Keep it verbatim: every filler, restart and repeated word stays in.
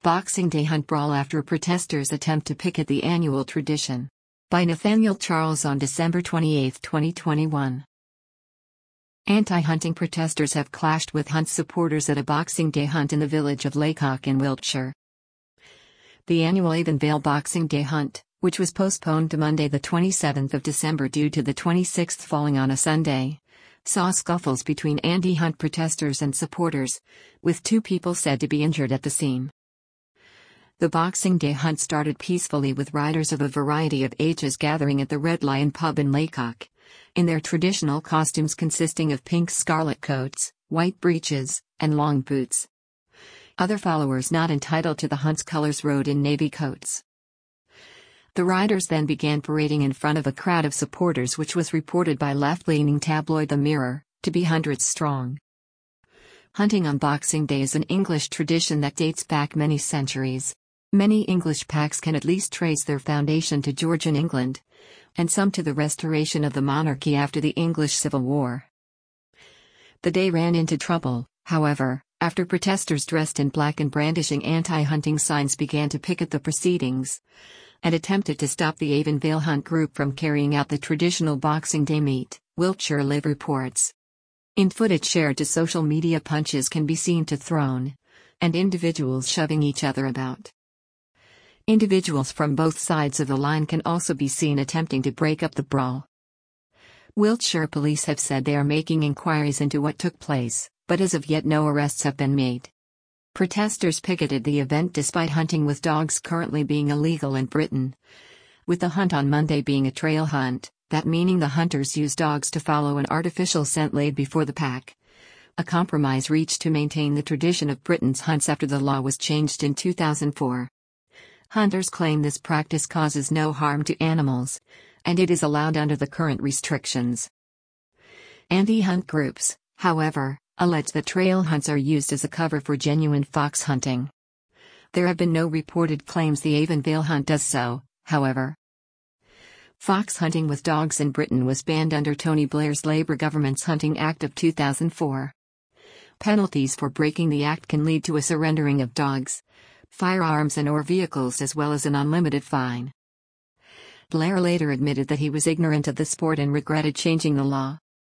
Boxing Day Hunt Brawl after protesters attempt to picket the annual tradition. By Nathaniel Charles on December twenty-eighth, twenty twenty-one. Anti-hunting protesters have clashed with Hunt supporters at a Boxing Day hunt in the village of Laycock in Wiltshire. The annual Avonvale Boxing Day hunt, which was postponed to Monday the twenty-seventh of December due to the twenty-sixth falling on a Sunday, saw scuffles between anti-hunt protesters and supporters, with two people said to be injured at the scene. The Boxing Day hunt started peacefully with riders of a variety of ages gathering at the Red Lion pub in Laycock, in their traditional costumes consisting of pink scarlet coats, white breeches, and long boots. Other followers not entitled to the hunt's colors rode in navy coats. The riders then began parading in front of a crowd of supporters, which was reported by left-leaning tabloid The Mirror to be hundreds strong. Hunting on Boxing Day is an English tradition that dates back many centuries. Many English packs can at least trace their foundation to Georgian England, and some to the restoration of the monarchy after the English Civil War. The day ran into trouble, however, after protesters dressed in black and brandishing anti-hunting signs began to picket the proceedings, and attempted to stop the Avonvale Hunt group from carrying out the traditional Boxing Day meet, Wiltshire Live reports. In footage shared to social media, punches can be seen to thrown, and individuals shoving each other about. Individuals from both sides of the line can also be seen attempting to break up the brawl. Wiltshire police have said they are making inquiries into what took place, but as of yet no arrests have been made. Protesters picketed the event despite hunting with dogs currently being illegal in Britain, with the hunt on Monday being a trail hunt, that meaning the hunters use dogs to follow an artificial scent laid before the pack, a compromise reached to maintain the tradition of Britain's hunts after the law was changed in two thousand four. Hunters claim this practice causes no harm to animals, and it is allowed under the current restrictions. Anti-hunt groups, however, allege that trail hunts are used as a cover for genuine fox hunting. There have been no reported claims the Avonvale hunt does so, however. Fox hunting with dogs in Britain was banned under Tony Blair's Labour government's Hunting Act of two thousand four. Penalties for breaking the act can lead to a surrendering of dogs, firearms and or vehicles, as well as an unlimited fine. Blair later admitted that he was ignorant of the sport and regretted changing the law.